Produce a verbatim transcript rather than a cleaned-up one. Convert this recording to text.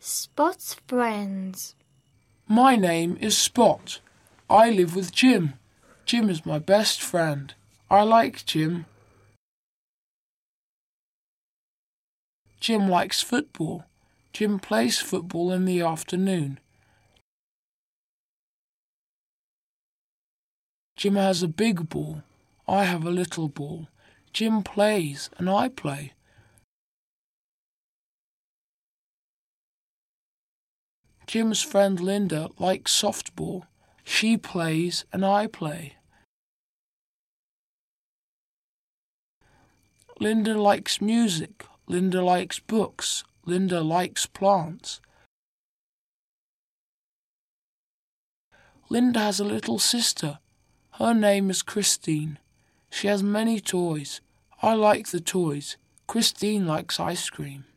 Spot's friends. My name is Spot. I live with Jim. Jim is my best friend. I like Jim. Jim likes football. Jim plays football in the afternoon. Jim has a big ball. I have a little ball. Jim plays and I play. Jim's friend Linda likes softball. She plays and I play. Linda likes music. Linda likes books. Linda likes plants. Linda has a little sister. Her name is Christine. She has many toys. I like the toys. Christine likes ice cream.